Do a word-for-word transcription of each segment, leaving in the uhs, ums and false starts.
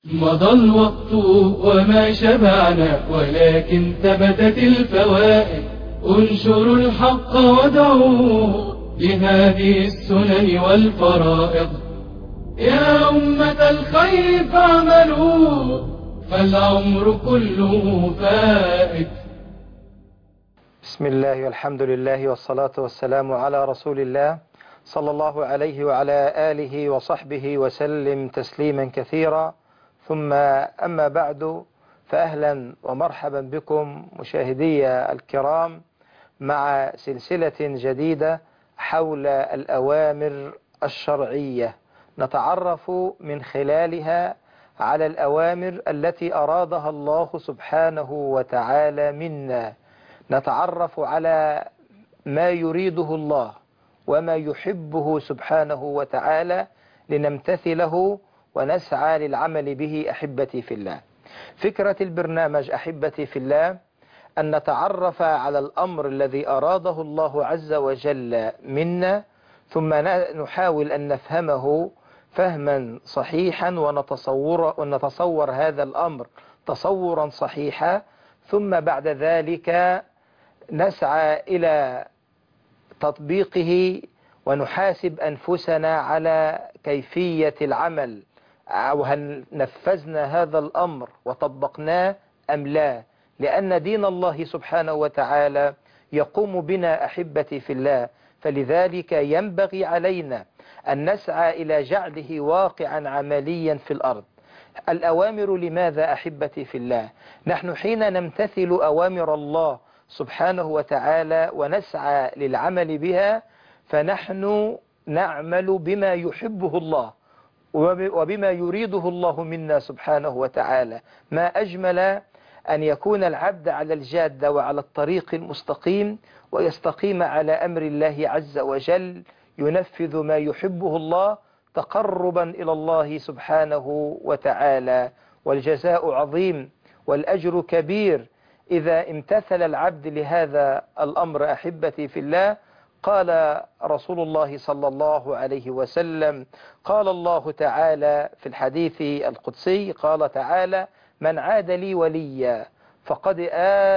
مضى الوقت وما شبعنا ولكن ثبتت الفوائد. انشروا الحق ودعوه لهذه السنن والفرائض. يا أمة الخير فاعملوا فالعمر كله فائت. بسم الله والحمد لله والصلاة والسلام على رسول الله صلى الله عليه وعلى آله وصحبه وسلم تسليما كثيرا، ثم أما بعد، فأهلا ومرحبا بكم مشاهدي الكرام مع سلسلة جديدة حول الأوامر الشرعية، نتعرف من خلالها على الأوامر التي أرادها الله سبحانه وتعالى منا، نتعرف على ما يريده الله وما يحبه سبحانه وتعالى لنمتثله ونسعى للعمل به. أحبتي في الله، فكرة البرنامج أحبتي في الله أن نتعرف على الأمر الذي أراده الله عز وجل منا، ثم نحاول أن نفهمه فهما صحيحا ونتصور, ونتصور هذا الأمر تصورا صحيحا، ثم بعد ذلك نسعى إلى تطبيقه ونحاسب أنفسنا على كيفية العمل، وهل نفذنا هذا الأمر وطبقناه أم لا، لأن دين الله سبحانه وتعالى يقوم بنا أحبتي في الله، فلذلك ينبغي علينا أن نسعى إلى جعله واقعا عمليا في الأرض. الأوامر لماذا أحبتي في الله؟ نحن حين نمتثل أوامر الله سبحانه وتعالى ونسعى للعمل بها، فنحن نعمل بما يحبه الله وبما يريده الله منا سبحانه وتعالى. ما أجمل أن يكون العبد على الجادة وعلى الطريق المستقيم ويستقيم على أمر الله عز وجل، ينفذ ما يحبه الله تقربا إلى الله سبحانه وتعالى، والجزاء عظيم والأجر كبير إذا امتثل العبد لهذا الأمر. أحبتي في الله، قال رسول الله صلى الله عليه وسلم، قال الله تعالى في الحديث القدسي، قال تعالى: من عاد لي وليا فقد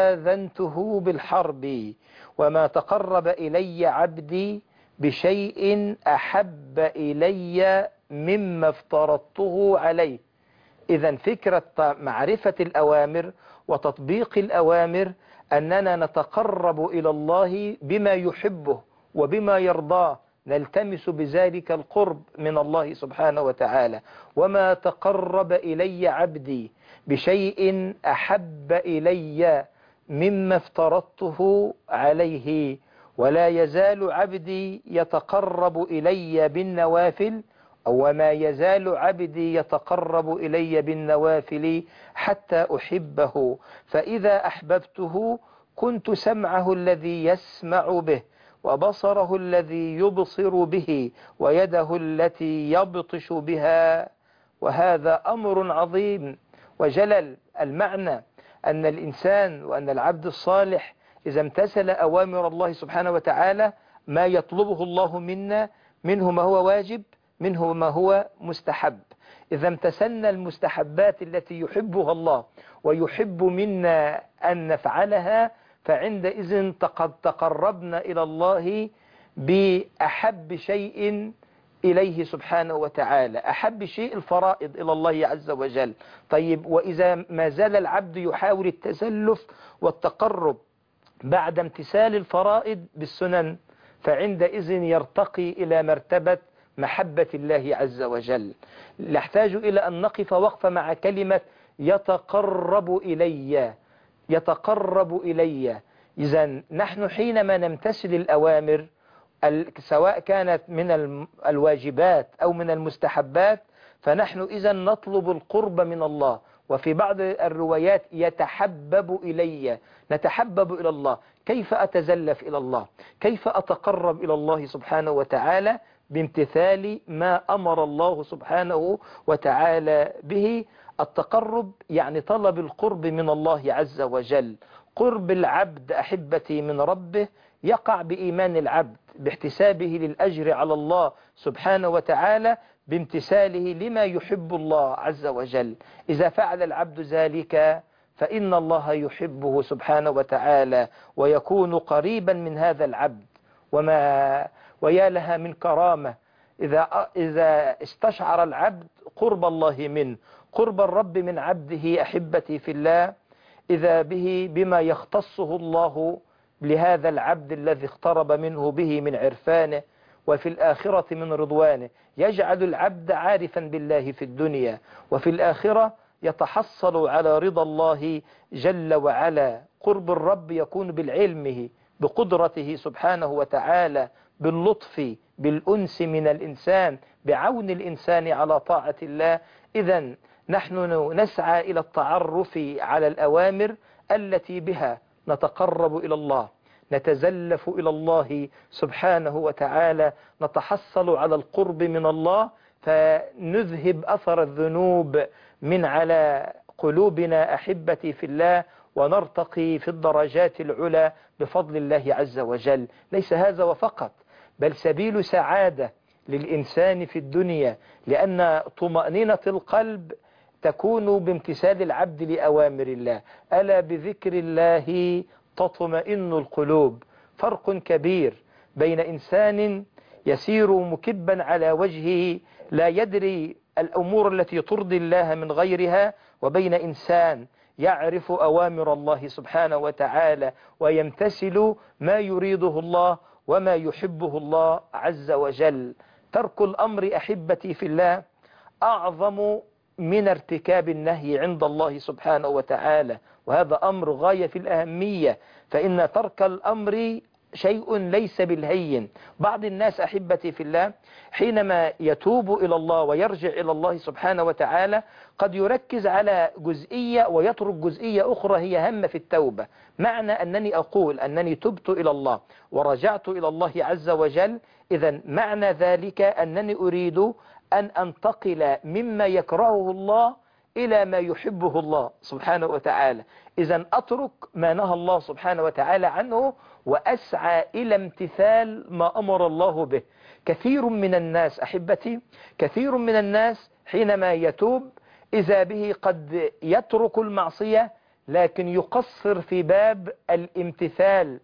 آذنته بالحرب وما تقرب إلي عبدي بشيء أحب إلي مما افترضته عليه. إذا فكرة معرفة الأوامر وتطبيق الأوامر أننا نتقرب إلى الله بما يحبه وبما يرضاه، نلتمس بذلك القرب من الله سبحانه وتعالى. وما تقرب إلي عبدي بشيء أحب إلي مما افترضته عليه، ولا يزال عبدي يتقرب إلي بالنوافل، وما يزال عبدي يتقرب إلي بالنوافل حتى أحبه، فإذا أحببته كنت سمعه الذي يسمع به وبصره الذي يبصر به ويده التي يبطش بها. وهذا أمر عظيم وجلل. المعنى أن الإنسان وأن العبد الصالح إذا امتثل أوامر الله سبحانه وتعالى، ما يطلبه الله منا، منه ما هو واجب، منه ما هو مستحب. إذا امتثلنا المستحبات التي يحبها الله ويحب منا أن نفعلها، فعندئذ قد تقربنا إلى الله بأحب شيء إليه سبحانه وتعالى. أحب شيء الفرائض إلى الله عز وجل. طيب، وإذا ما زال العبد يحاول التزلف والتقرب بعد امتثال الفرائض بالسنن، فعندئذ يرتقي إلى مرتبة محبة الله عز وجل. نحتاج إلى أن نقف وقفة مع كلمة يتقرب إلي، يتقرب إلي. إذن نحن حينما نمتثل الأوامر سواء كانت من الواجبات أو من المستحبات، فنحن إذن نطلب القرب من الله. وفي بعض الروايات يتحبب إلي، نتحبب إلى الله. كيف أتزلف إلى الله؟ كيف أتقرب إلى الله سبحانه وتعالى؟ بامتثال ما أمر الله سبحانه وتعالى به. التقرب يعني طلب القرب من الله عز وجل. قرب العبد أحبتي من ربه يقع بإيمان العبد باحتسابه للأجر على الله سبحانه وتعالى، بامتثاله لما يحب الله عز وجل. إذا فعل العبد ذلك فإن الله يحبه سبحانه وتعالى ويكون قريبا من هذا العبد. وما ويا لها من كرامة إذا إذا استشعر العبد قرب الله منه، قرب الرب من عبده. أحبتي في الله، إذا به بما يختصه الله لهذا العبد الذي اقترب منه به من عرفانه، وفي الآخرة من رضوانه. يجعل العبد عارفا بالله في الدنيا، وفي الآخرة يتحصل على رضا الله جل وعلا. قرب الرب يكون بالعلمه، بقدرته سبحانه وتعالى، باللطف، بالأنس من الإنسان، بعون الإنسان على طاعة الله. إذن نحن نسعى إلى التعرف على الأوامر التي بها نتقرب إلى الله، نتزلف إلى الله سبحانه وتعالى، نتحصل على القرب من الله، فنذهب أثر الذنوب من على قلوبنا أحبتي في الله، ونرتقي في الدرجات العلى بفضل الله عز وجل. ليس هذا وفقط، بل سبيل سعادة للإنسان في الدنيا، لأن طمأنينة القلب تكون بامتثال العبد لأوامر الله. ألا بذكر الله تطمئن القلوب. فرق كبير بين إنسان يسير مكبا على وجهه لا يدري الأمور التي ترضي الله من غيرها، وبين إنسان يعرف أوامر الله سبحانه وتعالى ويمتثل ما يريده الله وما يحبه الله عز وجل. ترك الأمر أحبتي في الله أعظم من ارتكاب النهي عند الله سبحانه وتعالى، وهذا أمر غاية في الأهمية، فإن ترك الأمر شيء ليس بالهين. بعض الناس أحبتي في الله حينما يتوب إلى الله ويرجع إلى الله سبحانه وتعالى قد يركز على جزئية ويترك جزئية أخرى هي هم في التوبة. معنى أنني أقول أنني تبت إلى الله ورجعت إلى الله عز وجل، إذن معنى ذلك أنني أريد أن أنتقل مما يكرهه الله إلى ما يحبه الله سبحانه وتعالى. إذن أترك ما نهى الله سبحانه وتعالى عنه وأسعى إلى امتثال ما أمر الله به. كثير من الناس أحبتي، كثير من الناس حينما يتوب إذا به قد يترك المعصية لكن يقصر في باب الامتثال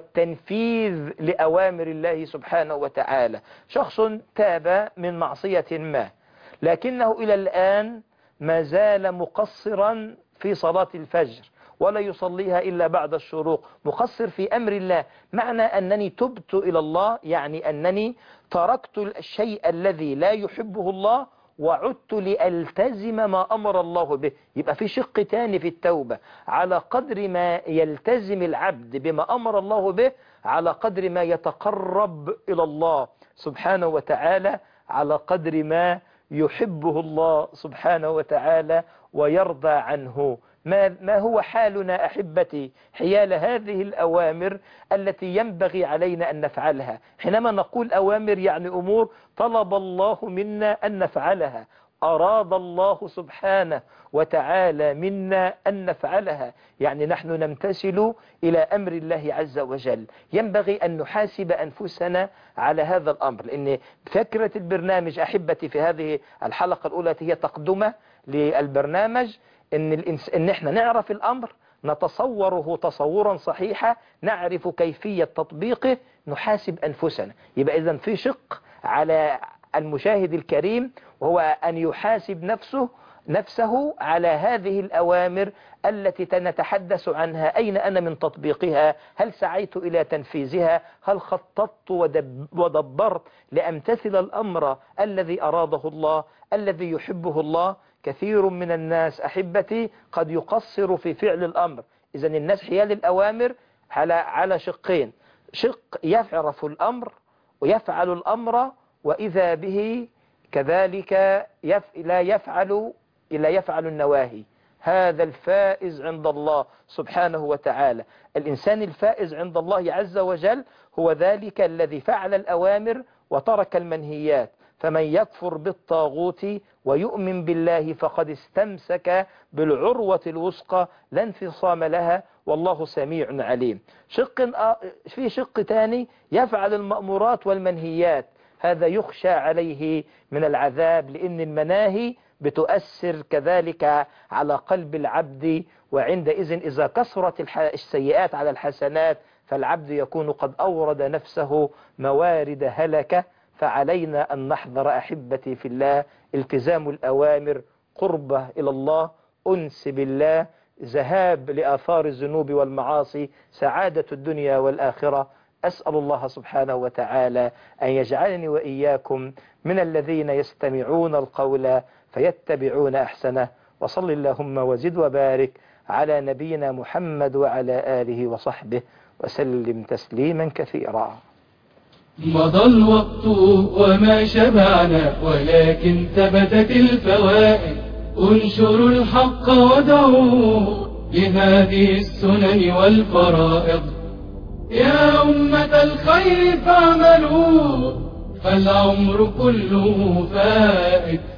والتنفيذ لأوامر الله سبحانه وتعالى. شخص تاب من معصية ما لكنه إلى الآن ما زال مقصرا في صلاة الفجر ولا يصليها إلا بعد الشروق، مقصر في أمر الله. معنى أنني تبت إلى الله يعني أنني تركت الشيء الذي لا يحبه الله وعدت لألتزم ما أمر الله به. يبقى في شق تاني في التوبة، على قدر ما يلتزم العبد بما أمر الله به على قدر ما يتقرب إلى الله سبحانه وتعالى، على قدر ما يحبه الله سبحانه وتعالى ويرضى عنه. ما, ما هو حالنا أحبتي حيال هذه الأوامر التي ينبغي علينا أن نفعلها؟ حينما نقول أوامر يعني أمور طلب الله منا أن نفعلها، أراد الله سبحانه وتعالى منا أن نفعلها، يعني نحن نمتثل إلى أمر الله عز وجل. ينبغي أن نحاسب أنفسنا على هذا الأمر، لأن فكرة البرنامج أحبتي في هذه الحلقة الأولى هي تقدمة للبرنامج، إن, الإنس... إن إحنا نعرف الأمر، نتصوره تصورا صحيحا، نعرف كيفية تطبيقه، نحاسب أنفسنا. يبقى إذن في شق على المشاهد الكريم وهو أن يحاسب نفسه نفسه على هذه الأوامر التي نتحدث عنها. أين أنا من تطبيقها؟ هل سعيت إلى تنفيذها؟ هل خططت ودب ودبرت لأمتثل الأمر الذي أراده الله الذي يحبه الله؟ كثير من الناس أحبتي قد يقصر في فعل الأمر. إذن الناس حيال الأوامر على على شقين: شق يعرف الأمر ويفعل الأمر، وإذا به كذلك يف... لا يفعل إلا يفعل النواهي. هذا الفائز عند الله سبحانه وتعالى. الإنسان الفائز عند الله عز وجل هو ذلك الذي فعل الأوامر وترك المنهيات. فمن يكفر بالطاغوت ويؤمن بالله فقد استمسك بالعروة الوثقى لا انفصام لها والله سميع عليم. شق في شق تاني يفعل المأمورات والمنهيات، هذا يخشى عليه من العذاب، لأن المناهي بتؤثر كذلك على قلب العبد، وعندئذ إذا كثرت السيئات على الحسنات فالعبد يكون قد أورد نفسه موارد هلكة. فعلينا أن نحذر أحبتي في الله التزام الأوامر، قربة إلى الله، أنس بالله، ذهاب لآثار الذنوب والمعاصي، سعادة الدنيا والآخرة. أسأل الله سبحانه وتعالى أن يجعلني وإياكم من الذين يستمعون القول فيتبعون أحسنه. وصل اللهم وزد وبارك على نبينا محمد وعلى آله وصحبه وسلم تسليما كثيرا. مضى الوقت وما شبعنا ولكن ثبتت الفوائد. انشروا الحق ودعوه لهذه السنن والفرائض. يا أمة الخير فاعملوا فالعمر كله فائد.